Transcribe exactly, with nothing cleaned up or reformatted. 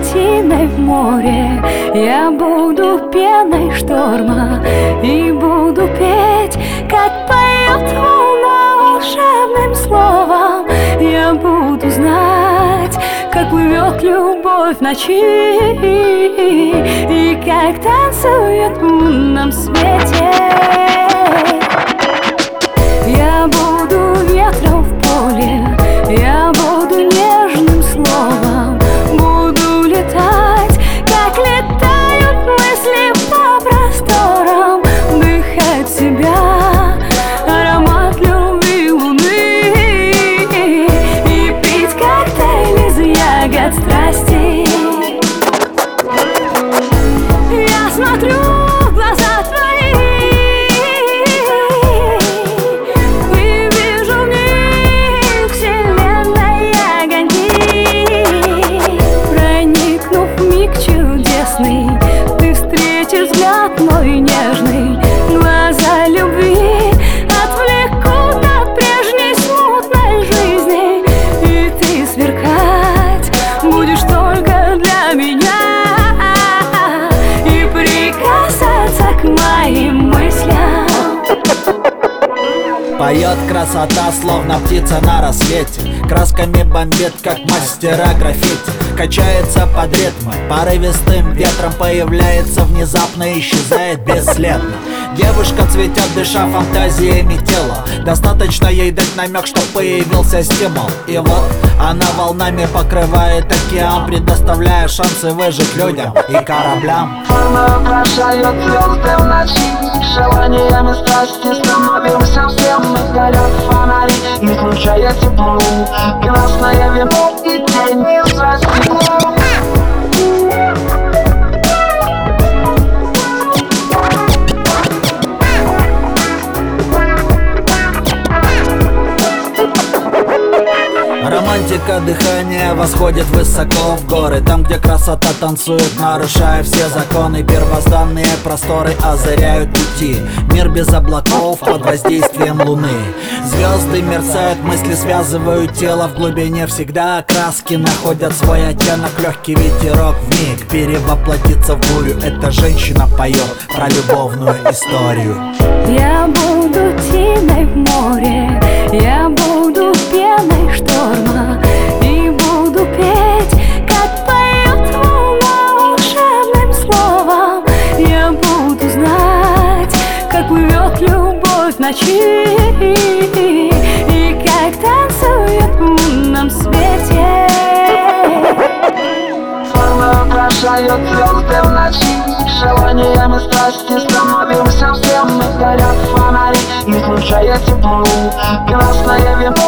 тиной в море, я буду пеной шторма и буду петь, как поет волна волшебным словом. Я буду знать, как плывет любовь в ночи и как танцует в лунном свете. Я буду ветром в поле, я буду нежным словом, буду летать, как летают мысли по просторам, вдыхать в себя аромат любви луны и пить коктейль из ягод страсти. Я смотрю в глаза твои и вижу в них вселенной огоньки. Проникнув в миг чудесный, ты встретишь взгляд мой нежный. Глаза любви отвлекут от прежней смутной жизни, и ты сверкать будешь только для меня и прикасаться к моим мыслям. Поет красота, словно птица на рассвете, красками бомбит, как мастера граффити. Качается под ритмы, порывистым ветром появляется внезапно и исчезает бесследно. Девушка цветет, дыша фантазиями тела, достаточно ей дать намек, чтоб появился стимул. И вот она волнами покрывает океан, предоставляя шансы выжить людям и кораблям. Форма украшает звезды в ночи, желаниями страсти становимся всем. Мы горят фонари, излучая тепло, красное вино и тени за стеклом. Романтика дыхания восходит высоко в горы, там, где красота танцует, нарушая все законы. Первозданные просторы озаряют пути, мир без облаков под воздействием луны. Звезды мерцают, мысли связывают тело, в глубине всегда краски находят свой оттенок. Легкий ветерок вмиг перевоплотится в бурю, эта женщина поет про любовную историю. Я буду тиной в море, я буду пеной шторма и буду петь, как поет волна волшебным словом. Я буду знать, как плывет любовь в ночи и как танцует в лунном свете. Форма украшает звезды в ночи, желаниями страсти становимся всем. Мы горят фонари, излучая тепло, красное вино